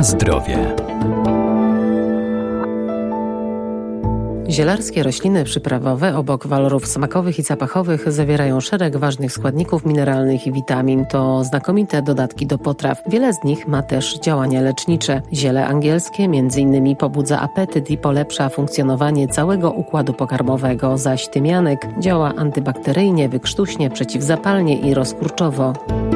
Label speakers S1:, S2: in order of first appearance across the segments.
S1: Na zdrowie.
S2: Zielarskie rośliny przyprawowe obok walorów smakowych i zapachowych zawierają szereg ważnych składników mineralnych i witamin. To znakomite dodatki do potraw. Wiele z nich ma też działania lecznicze. Ziele angielskie m.in. pobudza apetyt i polepsza funkcjonowanie całego układu pokarmowego, zaś tymianek działa antybakteryjnie, wykrztuśnie, przeciwzapalnie i rozkurczowo.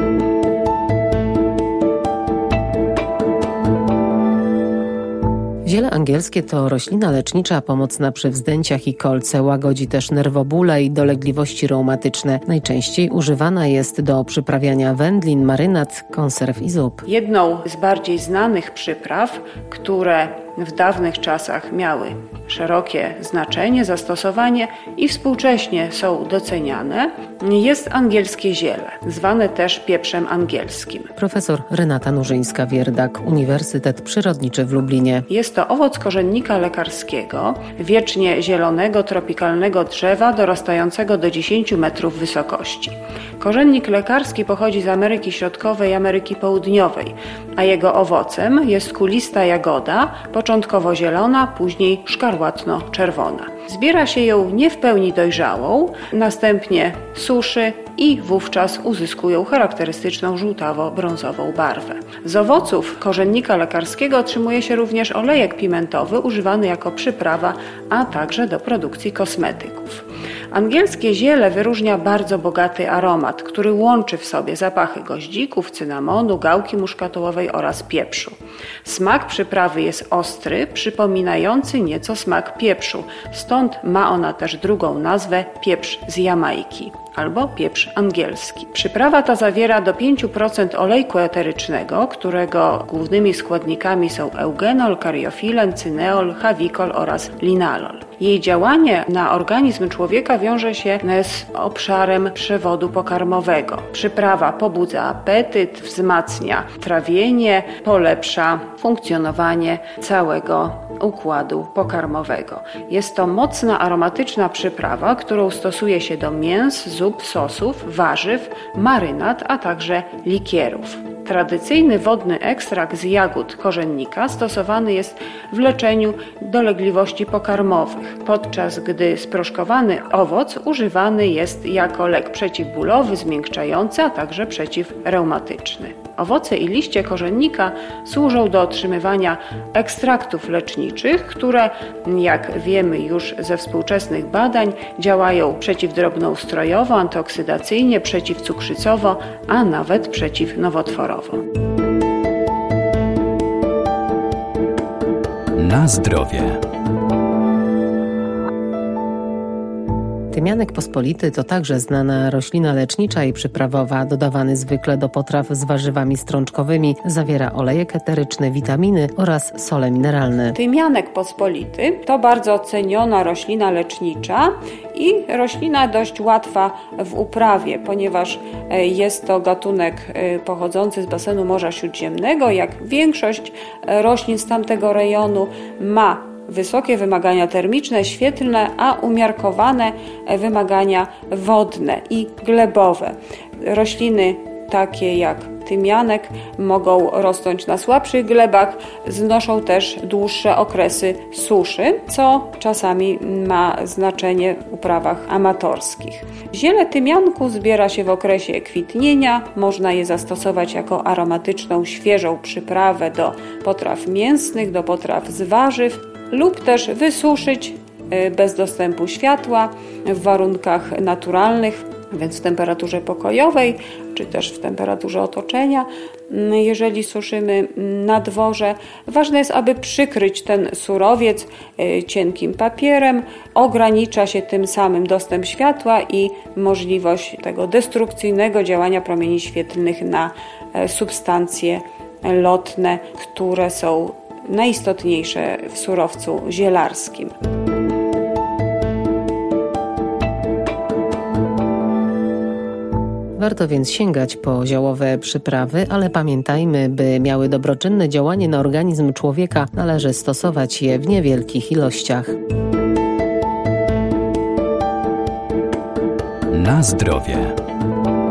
S2: Ziele angielskie to roślina lecznicza pomocna przy wzdęciach i kolce, łagodzi też nerwobóle i dolegliwości reumatyczne. Najczęściej używana jest do przyprawiania wędlin, marynat, konserw i zup.
S3: Jedną z bardziej znanych przypraw, które w dawnych czasach miały szerokie znaczenie, zastosowanie i współcześnie są doceniane, jest angielskie ziele, zwane też pieprzem angielskim.
S2: Profesor Renata Nurzyńska-Wierdak, Uniwersytet Przyrodniczy w Lublinie.
S3: Jest to owoc korzennika lekarskiego, wiecznie zielonego, tropikalnego drzewa dorastającego do 10 metrów wysokości. Korzennik lekarski pochodzi z Ameryki Środkowej i Ameryki Południowej, a jego owocem jest kulista jagoda, początkowo zielona, później szkarłatno-czerwona. Zbiera się ją nie w pełni dojrzałą, następnie suszy i wówczas uzyskują charakterystyczną żółtawo-brązową barwę. Z owoców korzennika lekarskiego otrzymuje się również olejek pimentowy używany jako przyprawa, a także do produkcji kosmetyków. Angielskie ziele wyróżnia bardzo bogaty aromat, który łączy w sobie zapachy goździków, cynamonu, gałki muszkatołowej oraz pieprzu. Smak przyprawy jest ostry, przypominający nieco smak pieprzu, stąd ma ona też drugą nazwę pieprz z Jamajki albo pieprz angielski. Przyprawa ta zawiera do 5% olejku eterycznego, którego głównymi składnikami są eugenol, kariofilen, cyneol, hawikol oraz linalol. Jej działanie na organizm człowieka wiąże się z obszarem przewodu pokarmowego. Przyprawa pobudza apetyt, wzmacnia trawienie, polepsza funkcjonowanie całego układu pokarmowego. Jest to mocna, aromatyczna przyprawa, którą stosuje się do mięs, zup, sosów, warzyw, marynat, a także likierów. Tradycyjny wodny ekstrakt z jagód korzennika stosowany jest w leczeniu dolegliwości pokarmowych, podczas gdy sproszkowany owoc używany jest jako lek przeciwbólowy, zmiękczający, a także przeciwreumatyczny. Owoce i liście korzennika służą do otrzymywania ekstraktów leczniczych, które, jak wiemy już ze współczesnych badań, działają przeciwdrobnoustrojowo, antyoksydacyjnie, przeciwcukrzycowo, a nawet przeciwnowotworowo.
S1: Na zdrowie.
S2: Tymianek pospolity to także znana roślina lecznicza i przyprawowa, dodawany zwykle do potraw z warzywami strączkowymi. Zawiera olejek eteryczny, witaminy oraz sole mineralne.
S3: Tymianek pospolity to bardzo ceniona roślina lecznicza i roślina dość łatwa w uprawie, ponieważ jest to gatunek pochodzący z basenu Morza Śródziemnego. Jak większość roślin z tamtego rejonu ma wysokie wymagania termiczne, świetlne, a umiarkowane wymagania wodne i glebowe. Rośliny takie jak tymianek mogą rosnąć na słabszych glebach, znoszą też dłuższe okresy suszy, co czasami ma znaczenie w uprawach amatorskich. Ziele tymianku zbiera się w okresie kwitnienia, można je zastosować jako aromatyczną, świeżą przyprawę do potraw mięsnych, do potraw z warzyw, lub też wysuszyć bez dostępu światła w warunkach naturalnych, więc w temperaturze pokojowej, czy też w temperaturze otoczenia. Jeżeli suszymy na dworze, ważne jest, aby przykryć ten surowiec cienkim papierem. Ogranicza się tym samym dostęp światła i możliwość tego destrukcyjnego działania promieni świetlnych na substancje lotne, które są najistotniejsze w surowcu zielarskim.
S2: Warto więc sięgać po ziołowe przyprawy, ale pamiętajmy, by miały dobroczynne działanie na organizm człowieka, należy stosować je w niewielkich ilościach.
S1: Na zdrowie.